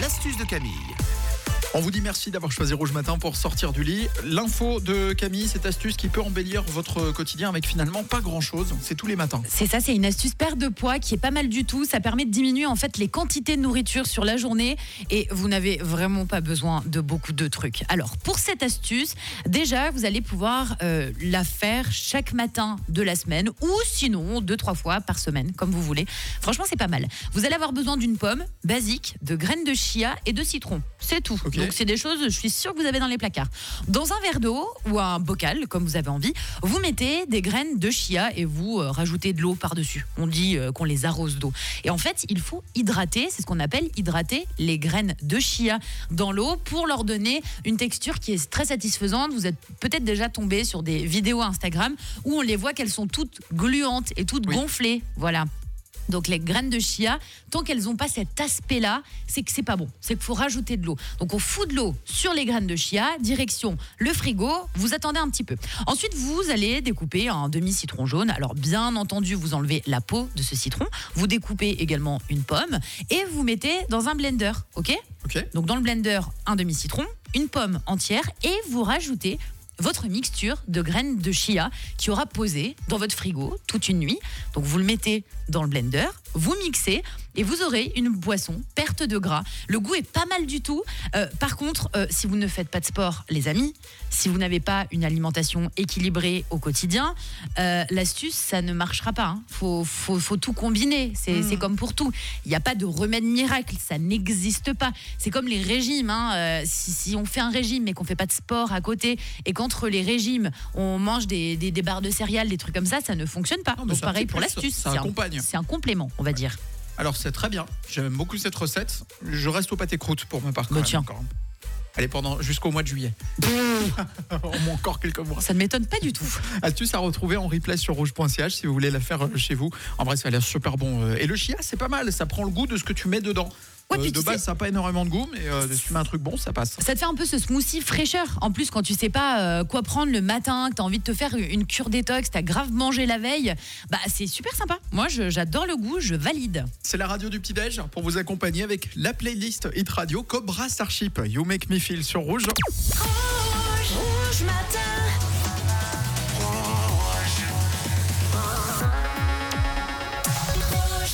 l'astuce de Camille. On vous dit merci d'avoir choisi Rouge Matin pour sortir du lit. L'info de Camille, cette astuce qui peut embellir votre quotidien avec finalement pas grand-chose. C'est tous les matins. C'est ça, c'est une astuce perte de poids qui est pas mal du tout. Ça permet de diminuer en fait les quantités de nourriture sur la journée et vous n'avez vraiment pas besoin de beaucoup de trucs. Alors pour cette astuce, déjà vous allez pouvoir la faire chaque matin de la semaine ou sinon 2-3 fois par semaine comme vous voulez. Franchement c'est pas mal. Vous allez avoir besoin d'une pomme basique, de graines de chia et de citron. C'est tout. Okay. Donc c'est des choses, je suis sûre que vous avez dans les placards. Dans un verre d'eau ou un bocal, comme vous avez envie, vous mettez des graines de chia et vous rajoutez de l'eau par-dessus. On dit qu'on les arrose d'eau. Et en fait, il faut hydrater, c'est ce qu'on appelle hydrater les graines de chia dans l'eau pour leur donner une texture qui est très satisfaisante. Vous êtes peut-être déjà tombé sur des vidéos Instagram où on les voit qu'elles sont toutes gluantes et toutes gonflées. Voilà. Donc les graines de chia, tant qu'elles n'ont pas cet aspect-là, c'est que c'est pas bon. C'est qu'il faut rajouter de l'eau. Donc on fout de l'eau sur les graines de chia, direction le frigo, vous attendez un petit peu. Ensuite, vous allez découper un demi-citron jaune. Alors bien entendu, vous enlevez la peau de ce citron. Vous découpez également une pomme et vous mettez dans un blender, ok ? Donc dans le blender, un demi-citron, une pomme entière et vous rajoutez votre mixture de graines de chia qui aura posé dans votre frigo toute une nuit. Donc vous le mettez dans le blender, vous mixez et vous aurez une boisson perte de gras. Le goût est pas mal du tout. Par contre, si vous ne faites pas de sport, les amis, si vous n'avez pas une alimentation équilibrée au quotidien, l'astuce, ça ne marchera pas. Hein. Faut tout combiner. C'est comme pour tout. Il n'y a pas de remède miracle. Ça n'existe pas. C'est comme les régimes. Hein. Si on fait un régime mais qu'on ne fait pas de sport à côté et qu'entre les régimes, on mange des barres de céréales, des trucs comme ça ne fonctionne pas. Donc pareil pour l'astuce. Ça accompagne. C'est un complément, on va dire. Alors c'est très bien, j'aime beaucoup cette recette. Je reste au pâté croûte pour ma part. Tiens. Allez, jusqu'au mois de juillet. On met encore quelques mois. Ça ne m'étonne pas du tout. Astuce à retrouver en replay sur rouge.ch si vous voulez la faire chez vous. En vrai, ça a l'air super bon. Et le chia, c'est pas mal, ça prend le goût de ce que tu mets dedans. De base, ça n'a pas énormément de goût, mais si tu mets un truc bon, ça passe. Ça te fait un peu ce smoothie fraîcheur. En plus, quand tu sais pas quoi prendre le matin, que tu as envie de te faire une cure détox, tu as grave mangé la veille, c'est super sympa. Moi, j'adore le goût, je valide. C'est la radio du petit-déj pour vous accompagner avec la playlist Hit Radio Cobra Starship. You Make Me Feel sur Rouge. Rouge Matin.